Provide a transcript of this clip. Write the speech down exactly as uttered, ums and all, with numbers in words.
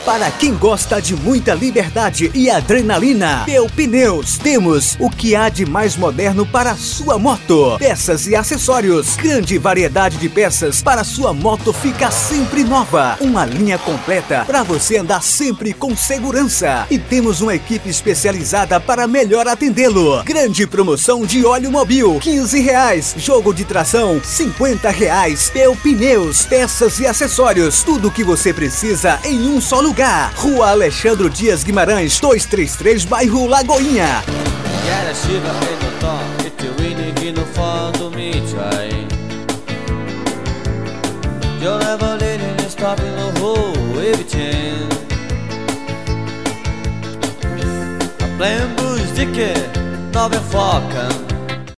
Para quem gosta de muita liberdade e adrenalina, Peu Pneus. Temos o que há de mais moderno para a sua moto. Peças e acessórios. Grande variedade de peças para sua moto ficar sempre nova. Uma linha completa para você andar sempre com segurança. E temos uma equipe especializada para melhor atendê-lo. Grande promoção de óleo mobil, quinze reais. Jogo de tração, cinquenta reais. Peu Pneus, peças e acessórios. Tudo o que você precisa em um só lugar. Rua Alexandre Dias Guimarães, duzentos e trinta e três, bairro Lagoinha. Nova Foca